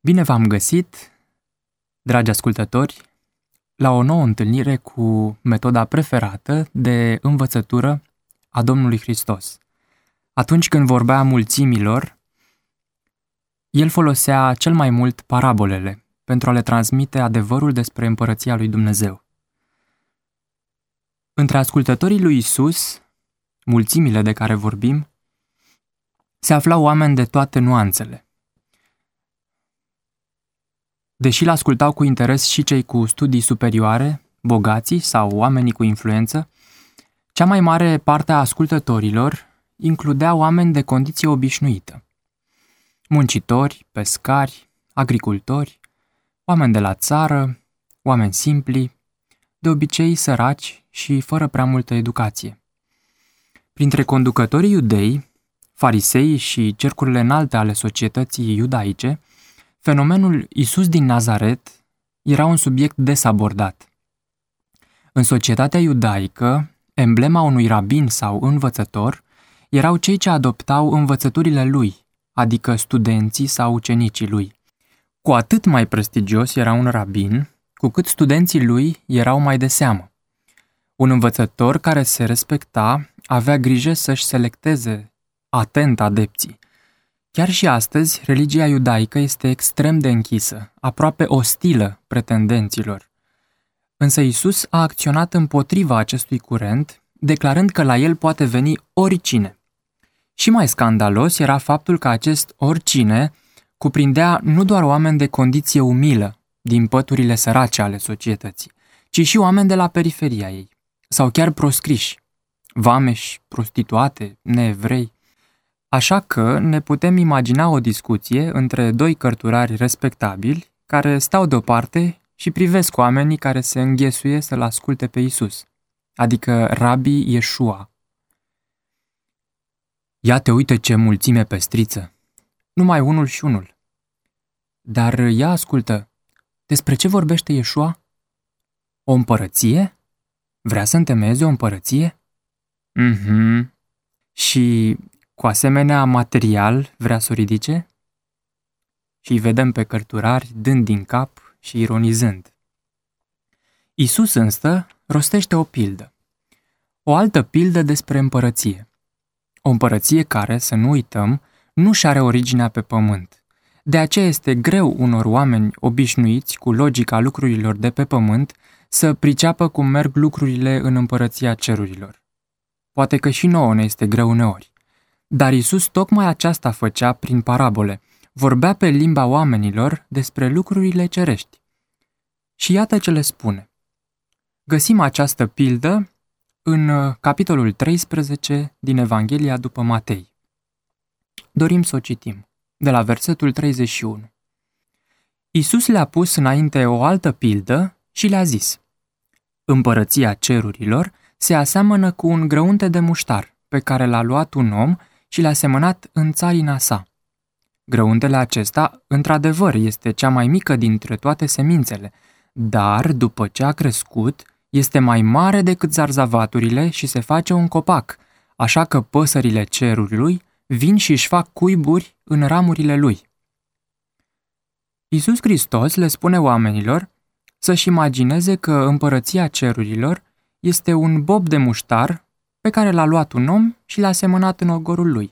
Bine v-am găsit, dragi ascultători, la o nouă întâlnire cu metoda preferată de învățătură a Domnului Hristos. Atunci când vorbea mulțimilor, el folosea cel mai mult parabolele pentru a le transmite adevărul despre împărăția lui Dumnezeu. Între ascultătorii lui Isus, mulțimile de care vorbim, se aflau oameni de toate nuanțele. Deși l-ascultau cu interes și cei cu studii superioare, bogații sau oamenii cu influență, cea mai mare parte a ascultătorilor includea oameni de condiție obișnuită. Muncitori, pescari, agricultori, oameni de la țară, oameni simpli, de obicei săraci și fără prea multă educație. Printre conducătorii iudei, farisei și cercurile înalte ale societății iudaice, fenomenul Isus din Nazaret era un subiect des abordat. În societatea iudaică, emblema unui rabin sau învățător erau cei ce adoptau învățăturile lui, adică studenții sau ucenicii lui. Cu atât mai prestigios era un rabin, cu cât studenții lui erau mai de seamă. Un învățător care se respecta avea grijă să-și selecteze atent adepții. Chiar și astăzi, religia iudaică este extrem de închisă, aproape ostilă pretendenților. Însă Isus a acționat împotriva acestui curent, declarând că la el poate veni oricine. Și mai scandalos era faptul că acest oricine cuprindea nu doar oameni de condiție umilă, din păturile sărace ale societății, ci și oameni de la periferia ei, sau chiar proscriși, vameși, prostituate, neevrei. Așa că ne putem imagina o discuție între doi cărturari respectabili care stau deoparte și privesc oamenii care se înghesuie să-l asculte pe Isus, adică Rabi Iesua. Ia te uite ce mulțime pestriță, numai unul și unul. Dar ia ascultă, despre ce vorbește Iesua? O împărăție? Vrea să întemeieze o împărăție? Și cu asemenea material vrea să o ridice? Și îi vedem pe cărturari dând din cap și ironizând. Isus însă rostește o pildă. O altă pildă despre împărăție. O împărăție care, să nu uităm, nu și are originea pe pământ. De aceea este greu unor oameni obișnuiți cu logica lucrurilor de pe pământ să priceapă cum merg lucrurile în împărăția cerurilor. Poate că și nouă ne este greu uneori. Dar Isus tocmai aceasta făcea prin parabole, vorbea pe limba oamenilor despre lucrurile cerești. Și iată ce le spune. Găsim această pildă în capitolul 13 din Evanghelia după Matei. Dorim să o citim, de la versetul 31. Isus le-a pus înainte o altă pildă și le-a zis: Împărăția cerurilor se aseamănă cu un grăunte de muștar pe care l-a luat un om și l-a semănat în țarina sa. Grăuntele acesta, într-adevăr, este cea mai mică dintre toate semințele, dar, după ce a crescut, este mai mare decât zarzavaturile și se face un copac, așa că păsările cerului vin și își fac cuiburi în ramurile lui. Iisus Hristos le spune oamenilor să-și imagineze că împărăția cerurilor este un bob de muștar pe care l-a luat un om și l-a semănat în ogorul lui.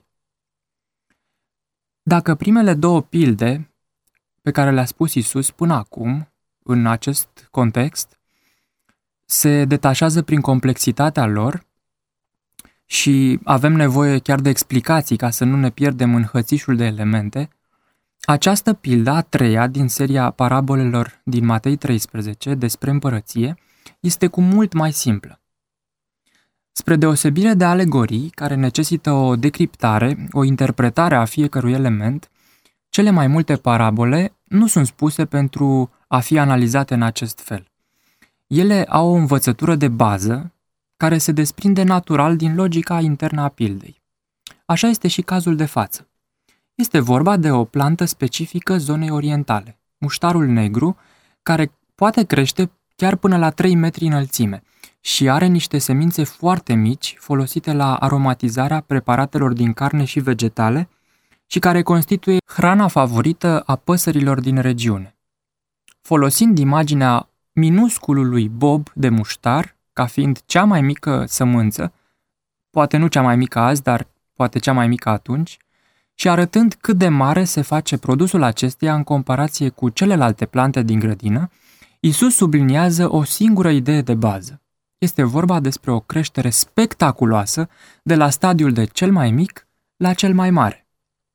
Dacă primele două pilde pe care le-a spus Isus până acum, în acest context, se detașează prin complexitatea lor și avem nevoie chiar de explicații ca să nu ne pierdem în hățișul de elemente, această pildă a treia din seria parabolelor din Matei 13 despre împărăție este cu mult mai simplă. Spre deosebire de alegorii, care necesită o decriptare, o interpretare a fiecărui element, cele mai multe parabole nu sunt spuse pentru a fi analizate în acest fel. Ele au o învățătură de bază care se desprinde natural din logica internă a pildei. Așa este și cazul de față. Este vorba de o plantă specifică zonei orientale, muștarul negru, care poate crește chiar până la 3 metri înălțime și are niște semințe foarte mici folosite la aromatizarea preparatelor din carne și vegetale și care constituie hrana favorită a păsărilor din regiune. Folosind imaginea minusculului bob de muștar ca fiind cea mai mică sămânță, poate nu cea mai mică azi, dar poate cea mai mică atunci, și arătând cât de mare se face produsul acesteia în comparație cu celelalte plante din grădină, Iisus subliniază o singură idee de bază. Este vorba despre o creștere spectaculoasă de la stadiul de cel mai mic la cel mai mare.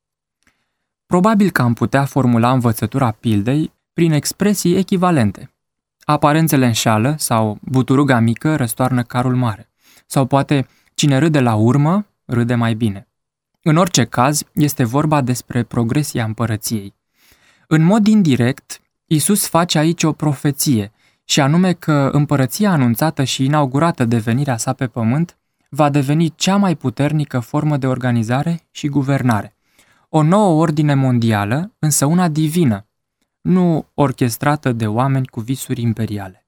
Probabil că am putea formula învățătura pildei prin expresii echivalente. Aparențele înșală sau buturuga mică răstoarnă carul mare. Sau poate cine râde la urmă, râde mai bine. În orice caz, este vorba despre progresia împărăției. În mod indirect, Iisus face aici o profeție, și anume că împărăția anunțată și inaugurată de venirea sa pe pământ va deveni cea mai puternică formă de organizare și guvernare. O nouă ordine mondială, însă una divină, nu orchestrată de oameni cu visuri imperiale.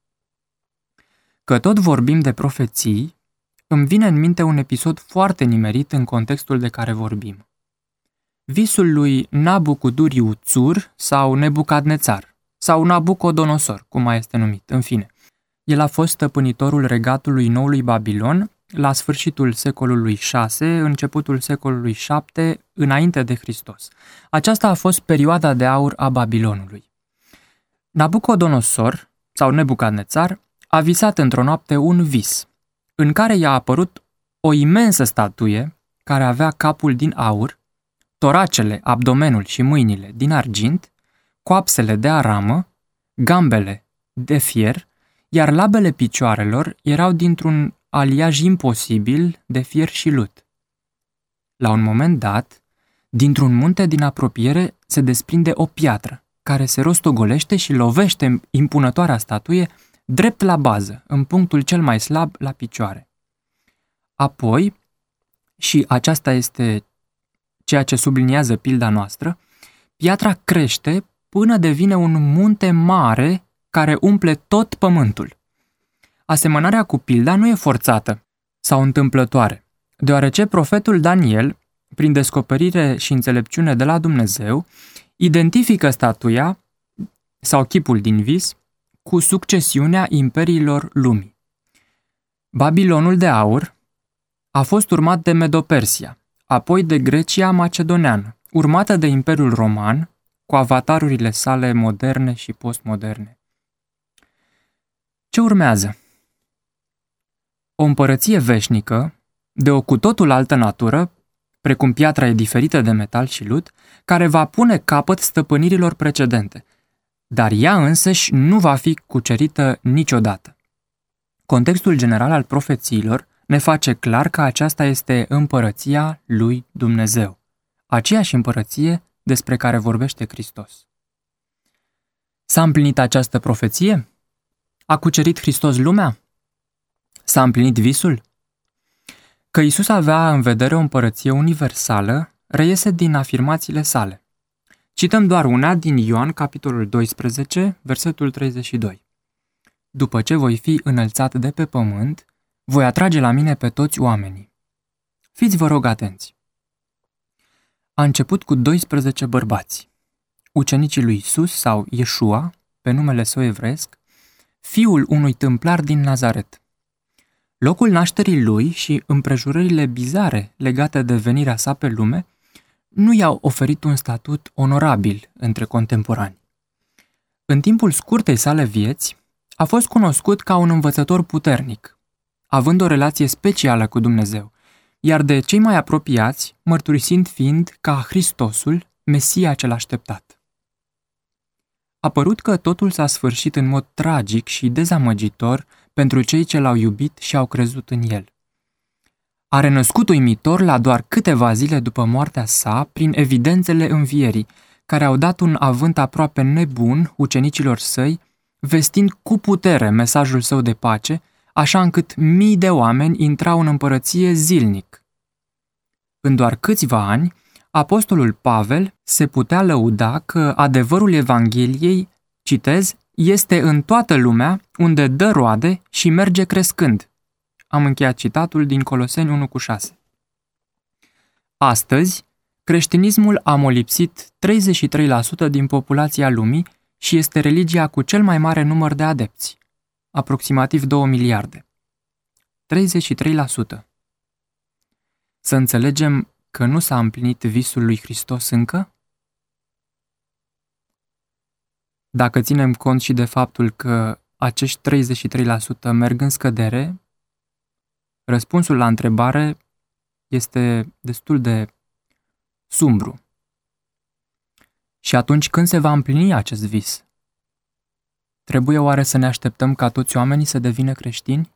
Că tot vorbim de profeții, îmi vine în minte un episod foarte nimerit în contextul de care vorbim. Visul lui Nabucuduriu-Țur sau Nebucadnețar, sau Nabucodonosor, cum mai este numit, în fine. El a fost stăpânitorul regatului noului Babilon la sfârșitul secolului VI, începutul secolului VII, înainte de Hristos. Aceasta a fost perioada de aur a Babilonului. Nabucodonosor, sau Nebucadnețar, a visat într-o noapte un vis, în care i-a apărut o imensă statuie care avea capul din aur, toracele, abdomenul și mâinile din argint, coapsele de aramă, gambele de fier, iar labele picioarelor erau dintr-un aliaj imposibil de fier și lut. La un moment dat, dintr-un munte din apropiere se desprinde o piatră, care se rostogolește și lovește impunătoarea statuie drept la bază, în punctul cel mai slab la picioare. Apoi, și aceasta este ceea ce subliniază pilda noastră, piatra crește până devine un munte mare care umple tot pământul. Asemănarea cu pilda nu e forțată sau întâmplătoare, deoarece profetul Daniel, prin descoperire și înțelepciune de la Dumnezeu, identifică statuia sau chipul din vis cu succesiunea imperiilor lumii. Babilonul de aur a fost urmat de Medo-Persia, apoi de Grecia macedoneană, urmată de Imperiul Roman, cu avatarurile sale moderne și postmoderne. Ce urmează? O împărăție veșnică, de o cu totul altă natură, precum piatra e diferită de metal și lut, care va pune capăt stăpânirilor precedente, dar ea însăși nu va fi cucerită niciodată. Contextul general al profețiilor ne face clar că aceasta este împărăția lui Dumnezeu, aceeași împărăție despre care vorbește Hristos. S-a împlinit această profeție? A cucerit Hristos lumea? S-a împlinit visul? Că Iisus avea în vedere o împărăție universală reiese din afirmațiile sale. Cităm doar una din Ioan, capitolul 12, versetul 32. După ce voi fi înălțat de pe pământ, voi atrage la mine pe toți oamenii. Fiți, vă rog, atenți. A început cu 12 bărbați, ucenicii lui Iisus sau Iesua, pe numele său evreiesc, fiul unui tâmplar din Nazaret. Locul nașterii lui și împrejurările bizare legate de venirea sa pe lume nu i-au oferit un statut onorabil între contemporani. În timpul scurtei sale vieți, a fost cunoscut ca un învățător puternic, având o relație specială cu Dumnezeu, iar de cei mai apropiați mărturisind fiind ca Hristosul, Mesia cel așteptat. A părut că totul s-a sfârșit în mod tragic și dezamăgitor pentru cei ce l-au iubit și au crezut în el. A renăscut uimitor la doar câteva zile după moartea sa prin evidențele învierii, care au dat un avânt aproape nebun ucenicilor săi, vestind cu putere mesajul său de pace, așa încât mii de oameni intrau în împărăție zilnic. În doar câțiva ani, apostolul Pavel se putea lăuda că adevărul Evangheliei, citez, este în toată lumea unde dă roade și merge crescând. Am încheiat citatul din Coloseni 1:6. Astăzi, Creștinismul a molipsit 33% din populația lumii și este religia cu cel mai mare număr de adepți, aproximativ 2 miliarde. 33%. Să înțelegem că nu s-a împlinit visul lui Hristos încă? Dacă ținem cont și de faptul că acești 33% merg în scădere, răspunsul la întrebare este destul de sumbru. Și atunci când se va împlini acest vis? Trebuie oare să ne așteptăm ca toți oamenii să devină creștini?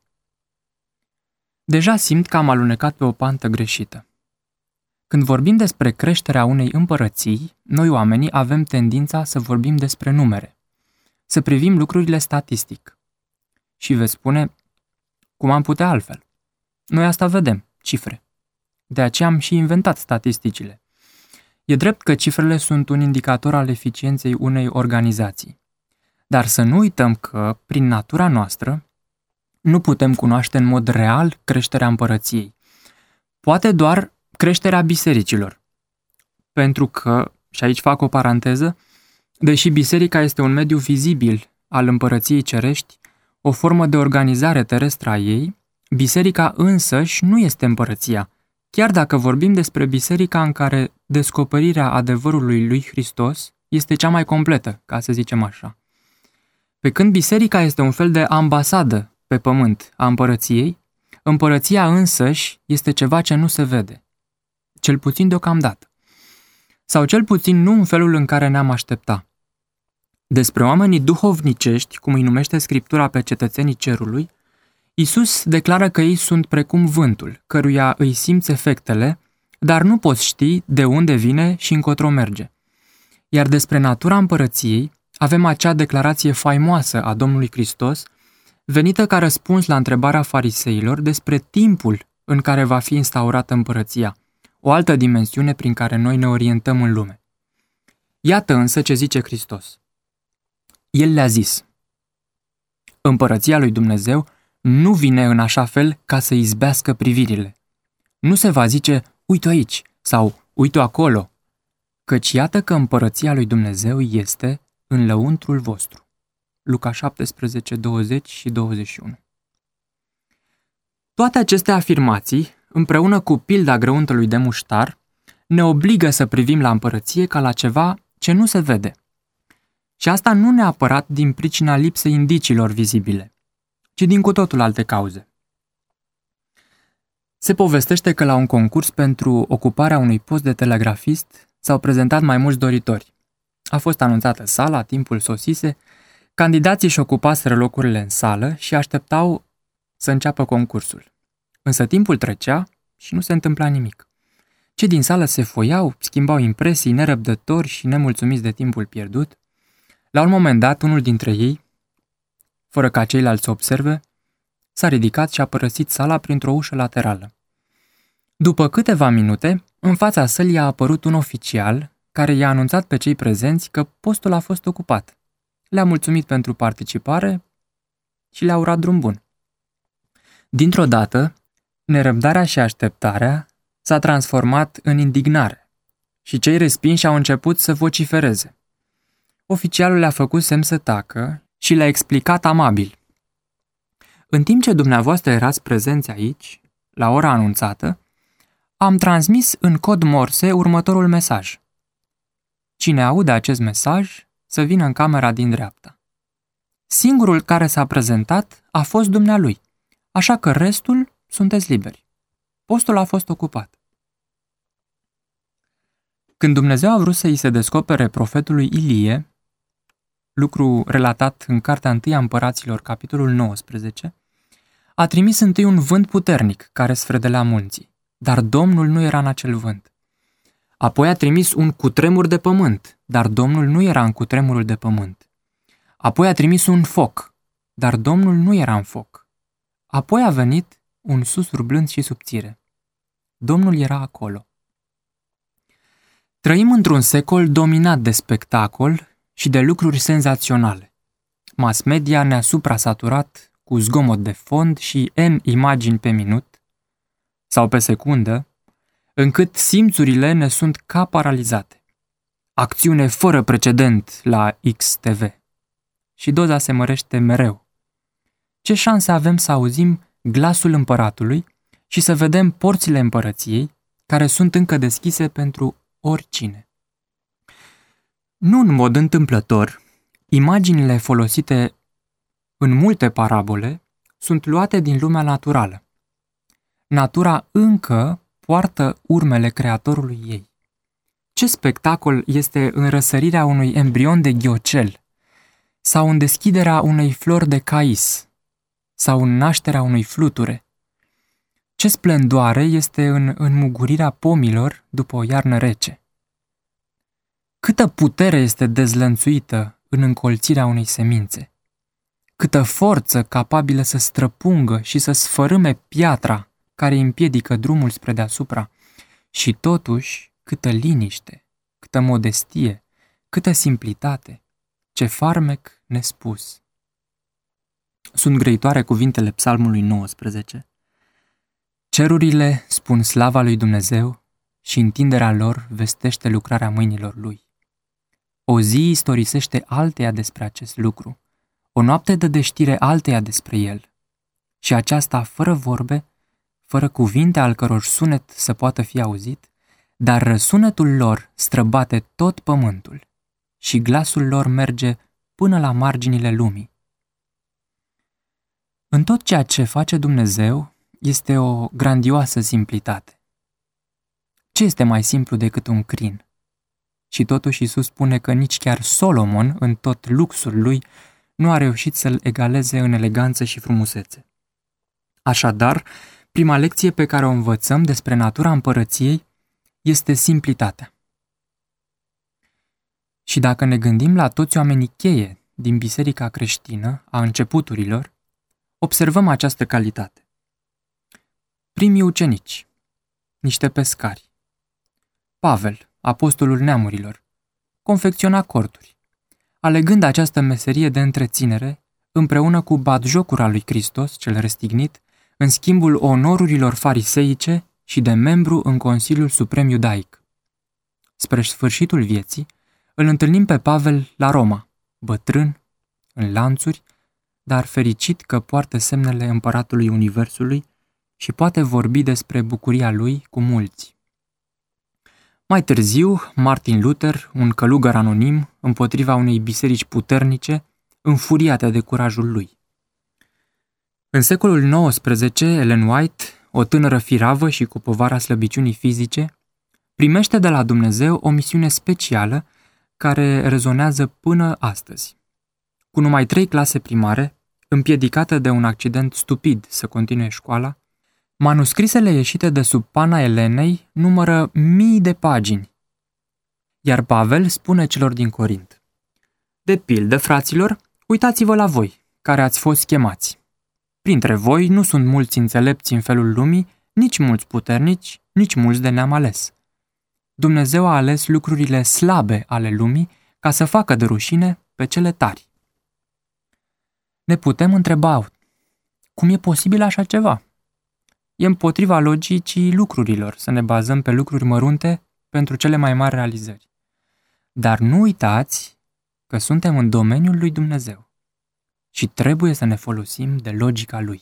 Deja simt că am alunecat pe o pantă greșită. Când vorbim despre creșterea unei împărății, noi oamenii avem tendința să vorbim despre numere, să privim lucrurile statistic. Și veți spune, cum am putea altfel? Noi asta vedem, cifre. De aceea am și inventat statisticile. E drept că cifrele sunt un indicator al eficienței unei organizații. Dar să nu uităm că, prin natura noastră, nu putem cunoaște în mod real creșterea împărăției. Poate doar creșterea bisericilor. Pentru că, și aici fac o paranteză, deși biserica este un mediu vizibil al împărăției cerești, o formă de organizare terestră a ei, biserica însăși nu este împărăția, chiar dacă vorbim despre biserica în care descoperirea adevărului lui Hristos este cea mai completă, ca să zicem așa. Pe când biserica este un fel de ambasadă pe pământ a împărăției, împărăția însăși este ceva ce nu se vede, cel puțin deocamdată. Sau cel puțin nu în felul în care ne-am aștepta. Despre oamenii duhovnicești, cum îi numește Scriptura pe cetățenii cerului, Iisus declară că ei sunt precum vântul, căruia îi simți efectele, dar nu poți ști de unde vine și încotro merge. Iar despre natura împărăției avem acea declarație faimoasă a Domnului Hristos, venită ca răspuns la întrebarea fariseilor despre timpul în care va fi instaurată împărăția, o altă dimensiune prin care noi ne orientăm în lume. Iată însă ce zice Hristos. El le-a zis, împărăția lui Dumnezeu nu vine în așa fel ca să izbească privirile. Nu se va zice, uite aici sau uite acolo, căci iată că împărăția lui Dumnezeu este în lăuntrul vostru. Luca 17, 20 și 21. Toate aceste afirmații, împreună cu pilda grăuntelui de muștar, ne obligă să privim la împărăție ca la ceva ce nu se vede. Și asta nu neapărat din pricina lipsei indiciilor vizibile, ci din cu totul alte cauze. Se povestește că la un concurs pentru ocuparea unui post de telegrafist s-au prezentat mai mulți doritori. A fost anunțată sala, timpul sosise, candidații își ocupaseră locurile în sală și așteptau să înceapă concursul. Însă timpul trecea și nu se întâmpla nimic. Cei din sală se foiau, schimbau impresii, nerăbdători și nemulțumiți de timpul pierdut. La un moment dat, unul dintre ei, fără ca ceilalți să observe, s-a ridicat și a părăsit sala printr-o ușă laterală. După câteva minute, în fața sălii a apărut un oficial care i-a anunțat pe cei prezenți că postul a fost ocupat. Le-a mulțumit pentru participare și le-a urat drum bun. Dintr-o dată, nerăbdarea și așteptarea s-a transformat în indignare și cei respinși au început să vocifereze. Oficialul le-a făcut semn să tacă și le-a explicat amabil. În timp ce dumneavoastră erați prezenți aici, la ora anunțată, am transmis în cod Morse următorul mesaj. Cine aude acest mesaj, să vină în camera din dreapta. Singurul care s-a prezentat a fost dumnealui, așa că restul sunteți liberi. Postul a fost ocupat. Când Dumnezeu a vrut să îi se descopere profetului Ilie, lucru relatat în Cartea 1 a Împăraților, capitolul 19, a trimis întâi un vânt puternic care sfredelea munții, dar Domnul nu era în acel vânt. Apoi a trimis un cutremur de pământ, dar Domnul nu era în cutremurul de pământ. Apoi a trimis un foc, dar Domnul nu era în foc. Apoi a venit un susur blând și subțire. Domnul era acolo. Trăim într-un secol dominat de spectacol și de lucruri senzaționale. Mass media ne-a supra-saturat cu zgomot de fond și N imagini pe minut sau pe secundă, încât simțurile ne sunt ca paralizate. Acțiune fără precedent la XTV. Și doza se mărește mereu. Ce șanse avem să auzim glasul împăratului și să vedem porțile împărăției, care sunt încă deschise pentru oricine? Nu în mod întâmplător, imaginile folosite în multe parabole sunt luate din lumea naturală. Natura încă poartă urmele creatorului ei. Ce spectacol este în răsărirea unui embrion de ghiocel, sau în deschiderea unei flori de cais, sau în nașterea unui fluture. Ce splendoare este în înmugurirea pomilor după o iarnă rece. Câtă putere este dezlănțuită în încolțirea unei semințe. Câtă forță capabilă să străpungă și să sfărâme piatra care împiedică drumul spre deasupra. Și totuși, câtă liniște, câtă modestie, câtă simplitate, ce farmec nespus. Sunt grăitoare cuvintele Psalmului 19. Cerurile spun slava lui Dumnezeu și întinderea lor vestește lucrarea mâinilor lui. O zi istorisește alteia despre acest lucru, o noapte dă de știre alteia despre el. Și aceasta fără vorbe, fără cuvinte al căror sunet să poată fi auzit, dar răsunetul lor străbate tot pământul și glasul lor merge până la marginile lumii. În tot ceea ce face Dumnezeu este o grandioasă simplitate. Ce este mai simplu decât un crin? Și totuși Iisus spune că nici chiar Solomon, în tot luxul lui, nu a reușit să-l egaleze în eleganță și frumusețe. Așadar, prima lecție pe care o învățăm despre natura împărăției este simplitatea. Și dacă ne gândim la toți oamenii cheie din biserica creștină a începuturilor, observăm această calitate. Primii ucenici, niște pescari. Pavel, apostolul neamurilor, confecționa corturi. Alegând această meserie de întreținere, împreună cu batjocura lui Hristos, cel răstignit, în schimbul onorurilor fariseice și de membru în Consiliul Suprem Iudaic. Spre sfârșitul vieții, îl întâlnim pe Pavel la Roma, bătrân, în lanțuri, dar fericit că poartă semnele împăratului Universului și poate vorbi despre bucuria lui cu mulți. Mai târziu, Martin Luther, un călugăr anonim împotriva unei biserici puternice, înfuriate de curajul lui. În secolul XIX, Ellen White, o tânără firavă și cu povara slăbiciunii fizice, primește de la Dumnezeu o misiune specială care rezonează până astăzi. Cu numai 3 clase primare, împiedicată de un accident stupid să continue școala, manuscrisele ieșite de sub pana Elenei numără mii de pagini. Iar Pavel spune celor din Corint: de pildă, fraților, uitați-vă la voi, care ați fost chemați. Printre voi nu sunt mulți înțelepți în felul lumii, nici mulți puternici, nici mulți de neam ales. Dumnezeu a ales lucrurile slabe ale lumii ca să facă de rușine pe cele tari. Ne putem întreba, cum e posibil așa ceva? E împotriva logicii lucrurilor să ne bazăm pe lucruri mărunte pentru cele mai mari realizări. Dar nu uitați că suntem în domeniul lui Dumnezeu și trebuie să ne folosim de logica lui.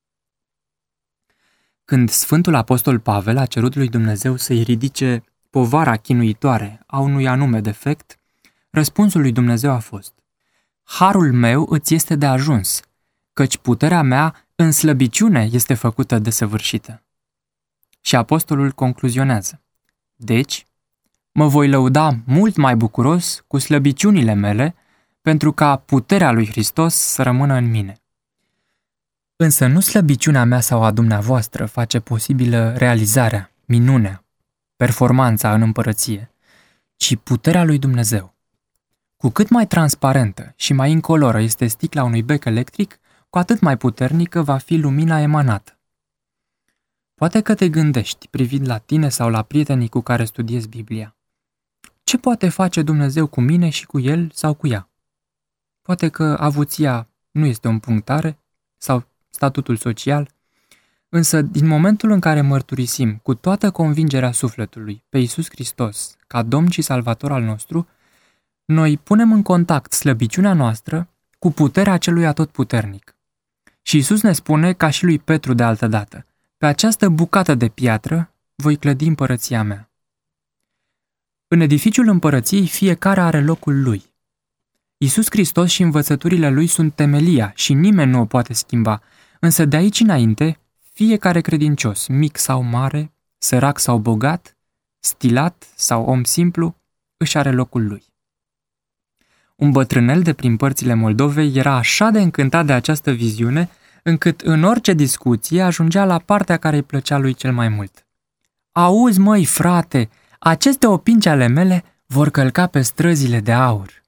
Când Sfântul Apostol Pavel a cerut lui Dumnezeu să-i ridice povara chinuitoare a unui anume defect, răspunsul lui Dumnezeu a fost: harul meu îți este de ajuns, căci puterea mea în slăbiciune este făcută desăvârșită. Și apostolul concluzionează: deci, mă voi lăuda mult mai bucuros cu slăbiciunile mele, pentru ca puterea lui Hristos să rămână în mine. Însă nu slăbiciunea mea sau a dumneavoastră face posibilă realizarea, minunea, performanța în împărăție, ci puterea lui Dumnezeu. Cu cât mai transparentă și mai incoloră este sticla unui bec electric, cu atât mai puternică va fi lumina emanată. Poate că te gândești, privind la tine sau la prietenii cu care studiezi Biblia: ce poate face Dumnezeu cu mine și cu el sau cu ea? Poate că avuția nu este un punct tare, sau statutul social, Însă, din momentul în care mărturisim cu toată convingerea sufletului pe Iisus Hristos ca Domn și Salvator al nostru, noi punem în contact slăbiciunea noastră cu puterea celui atotputernic. Și Iisus ne spune, ca și lui Petru de altădată, pe această bucată de piatră voi clădi împărăția mea. În edificiul împărăției fiecare are locul lui. Iisus Hristos și învățăturile lui sunt temelia și nimeni nu o poate schimba, însă de aici înainte, fiecare credincios, mic sau mare, sărac sau bogat, stilat sau om simplu, își are locul lui. Un bătrânel de prin părțile Moldovei era așa de încântat de această viziune, încât în orice discuție ajungea la partea care îi plăcea lui cel mai mult. Auzi, măi, frate, aceste opinci ale mele vor călca pe străzile de aur.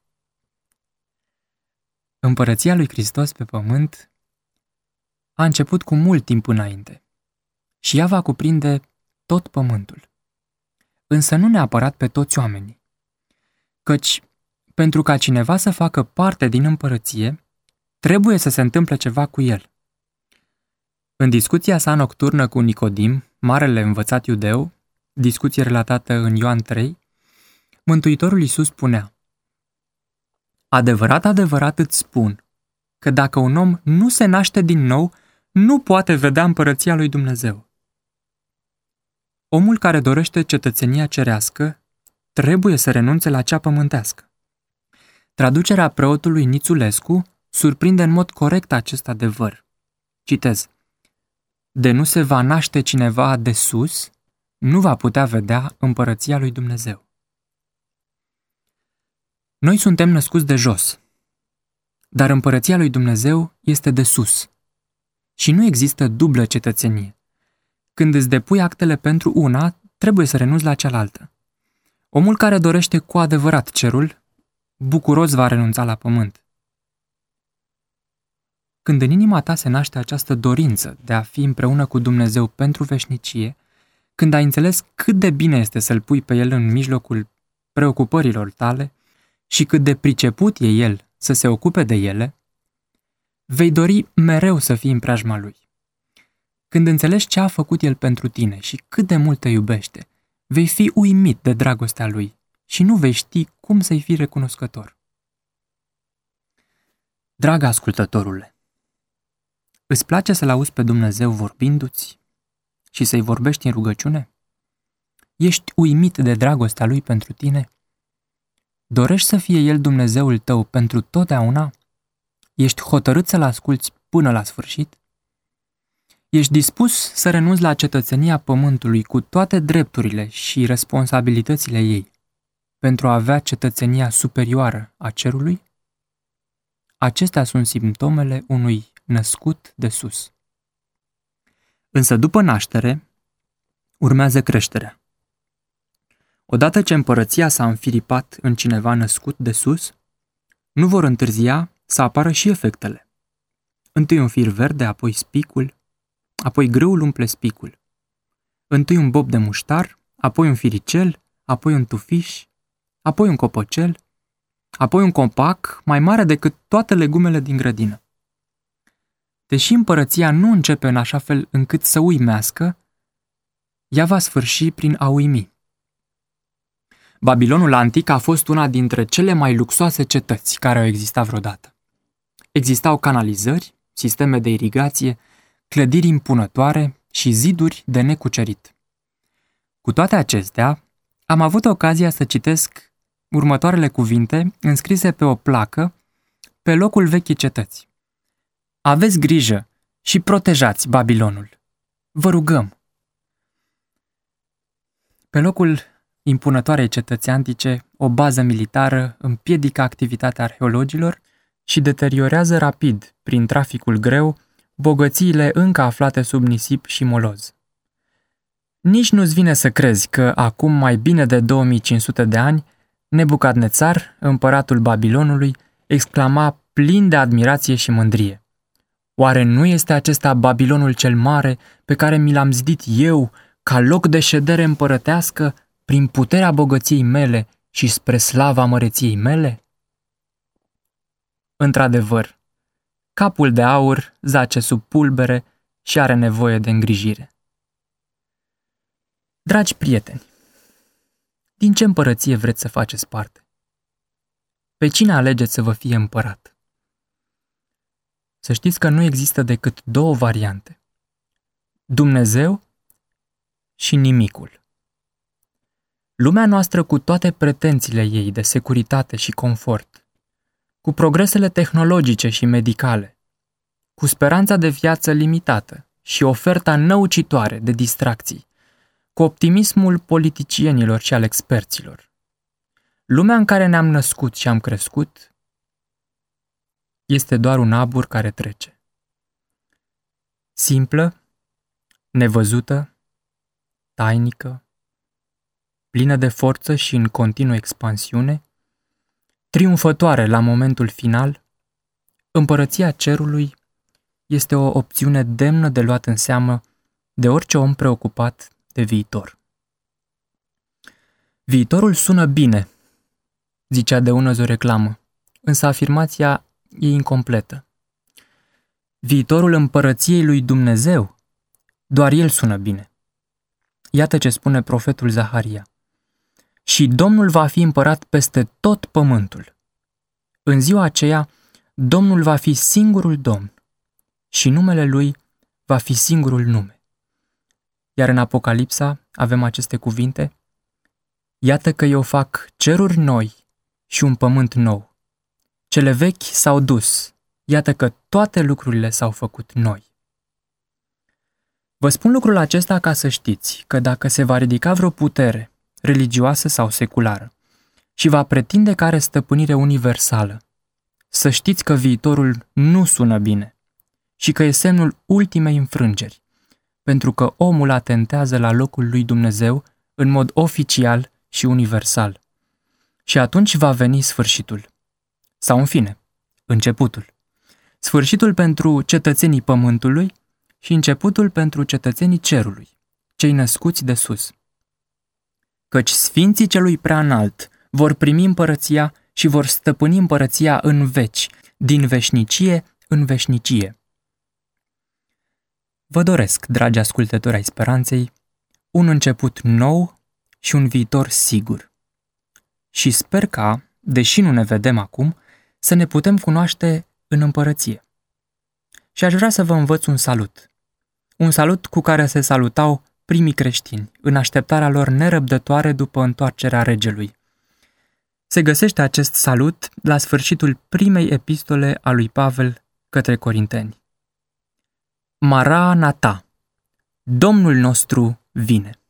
Împărăția lui Hristos pe pământ a început cu mult timp înainte și ea va cuprinde tot pământul. Însă nu neapărat pe toți oamenii, căci pentru ca cineva să facă parte din împărăție, trebuie să se întâmple ceva cu el. În discuția sa nocturnă cu Nicodim, marele învățat iudeu, discuție relatată în Ioan 3, Mântuitorul Iisus spunea: adevărat, adevărat îți spun că dacă un om nu se naște din nou, nu poate vedea împărăția lui Dumnezeu. Omul care dorește cetățenia cerească trebuie să renunțe la cea pământească. Traducerea preotului Nițulescu surprinde în mod corect acest adevăr. Citez: de nu se va naște cineva de sus, nu va putea vedea împărăția lui Dumnezeu. Noi suntem născuți de jos, dar împărăția lui Dumnezeu este de sus. Și nu există dublă cetățenie. Când îți depui actele pentru una, trebuie să renunți la cealaltă. Omul care dorește cu adevărat cerul, bucuros va renunța la pământ. Când în inima ta se naște această dorință de a fi împreună cu Dumnezeu pentru veșnicie, când ai înțeles cât de bine este să-L pui pe El în mijlocul preocupărilor tale și cât de priceput e El să se ocupe de ele, vei dori mereu să fii în preajma Lui. Când înțelegi ce a făcut El pentru tine și cât de mult te iubește, vei fi uimit de dragostea Lui și nu vei ști cum să-i fii recunoscător. Dragă ascultătorule, îți place să-L auzi pe Dumnezeu vorbindu-ți și să-i vorbești în rugăciune? Ești uimit de dragostea Lui pentru tine? Dorești să fie El Dumnezeul tău pentru totdeauna? Ești hotărât să-L asculți până la sfârșit? Ești dispus să renunți la cetățenia pământului cu toate drepturile și responsabilitățile ei pentru a avea cetățenia superioară a cerului? Acestea sunt simptomele unui născut de sus. Însă după naștere, urmează creșterea. Odată ce împărăția s-a înfiripat în cineva născut de sus, nu vor întârzia să apară și efectele. Întâi un fir verde, apoi spicul, apoi grâul umple spicul. Întâi un bob de muștar, apoi un firicel, apoi un tufiș, apoi un copăcel, apoi un copac mai mare decât toate legumele din grădină. Deși împărăția nu începe în așa fel încât să uimească, ea va sfârși prin a uimi. Babilonul antic a fost una dintre cele mai luxoase cetăți care au existat vreodată. Existau canalizări, sisteme de irigație, clădiri impunătoare și ziduri de necucerit. Cu toate acestea, am avut ocazia să citesc următoarele cuvinte înscrise pe o placă pe locul vechii cetăți. Aveți grijă și protejați Babilonul. Vă rugăm. Pe locul impunătoarei cetăți antice, o bază militară împiedică activitatea arheologilor și deteriorează rapid, prin traficul greu, bogățiile încă aflate sub nisip și moloz. Nici nu-ți vine să crezi că acum mai bine de 2500 de ani, Nebucadnețar, împăratul Babilonului, exclama plin de admirație și mândrie: oare nu este acesta Babilonul cel mare pe care mi l-am zidit eu ca loc de ședere împărătească prin puterea bogăției mele și spre slava măreției mele? Într-adevăr, capul de aur zace sub pulbere și are nevoie de îngrijire. Dragi prieteni, din ce împărăție vreți să faceți parte? Pe cine alegeți să vă fie împărat? Să știți că nu există decât două variante: Dumnezeu și nimicul. Lumea noastră, cu toate pretențiile ei de securitate și confort, cu progresele tehnologice și medicale, cu speranța de viață limitată și oferta năucitoare de distracții, cu optimismul politicienilor și al experților, lumea în care ne-am născut și am crescut este doar un abur care trece. Simplă, nevăzută, tainică, plină de forță și în continuă expansiune, triumfătoare la momentul final, împărăția cerului este o opțiune demnă de luat în seamă de orice om preocupat de viitor. Viitorul sună bine, zicea de unăzi o reclamă, însă afirmația e incompletă. Viitorul împărăției lui Dumnezeu, doar el sună bine. Iată ce spune profetul Zaharia: și Domnul va fi împărat peste tot pământul. În ziua aceea, Domnul va fi singurul Domn și numele Lui va fi singurul nume. Iar în Apocalipsa avem aceste cuvinte: iată că eu fac ceruri noi și un pământ nou. Cele vechi s-au dus, iată că toate lucrurile s-au făcut noi. Vă spun lucrul acesta ca să știți că dacă se va ridica vreo putere, religioasă sau seculară, și va pretinde că are stăpânire universală, să știți că viitorul nu sună bine și că e semnul ultimei înfrângeri, pentru că omul atentează la locul lui Dumnezeu în mod oficial și universal. Și atunci va veni sfârșitul. Sau, în fine, începutul. Sfârșitul pentru cetățenii pământului și începutul pentru cetățenii cerului, cei născuți de sus. Căci sfinții celui preaînalt vor primi împărăția și vor stăpâni împărăția în veci, din veșnicie în veșnicie. Vă doresc, dragi ascultători ai Speranței, un început nou și un viitor sigur. Și sper ca, deși nu ne vedem acum, să ne putem cunoaște în împărăție. Și aș vrea să vă învăț un salut. Un salut cu care se salutau primii creștini, în așteptarea lor nerăbdătoare după întoarcerea regelui. Se găsește acest salut la sfârșitul primei epistole a lui Pavel către Corinteni. Maranatha, Domnul nostru vine!